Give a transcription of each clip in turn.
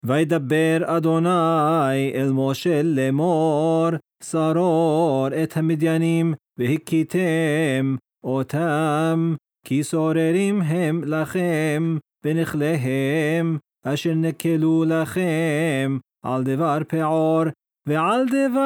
וידבר אדוני אל משה לאמור, שרור את המדיינים והכיתם אותם, כי סוררים הם לכם בנכליהם, אשר נקלו לכם על דבר פעור ועל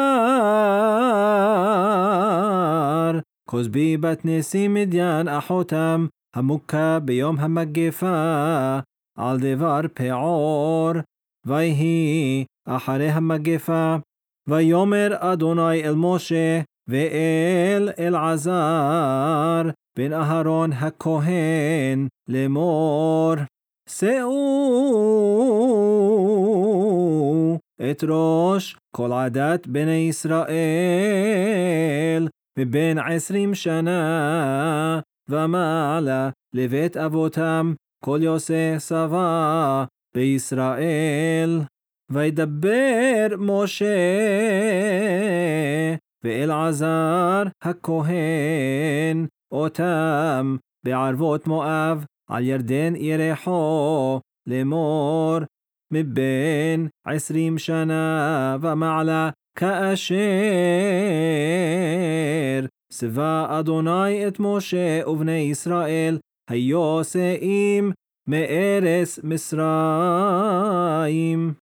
דבר כוזבי בת נשיא מדיין אחותם, המוכה ביום המגפה על דבר פעור. ויהי אחרי המגפה, ויאמר אדוני אל משה ואל אלעזר בן אהרון הכהן לאמור, שאו את ראש כל עדת בני ישראל מבין 20 שנה ומעלה לבית אבותם, כל יוסף סבא בישראל. וידבר משה ואלעזר הכהן אותם בערבות מואב על ירדן ירחו לאמור, מבין 20 שנה ומעלה, כאשר צווה אדוני את משה ובני ישראל היוצאים מארץ מצרים.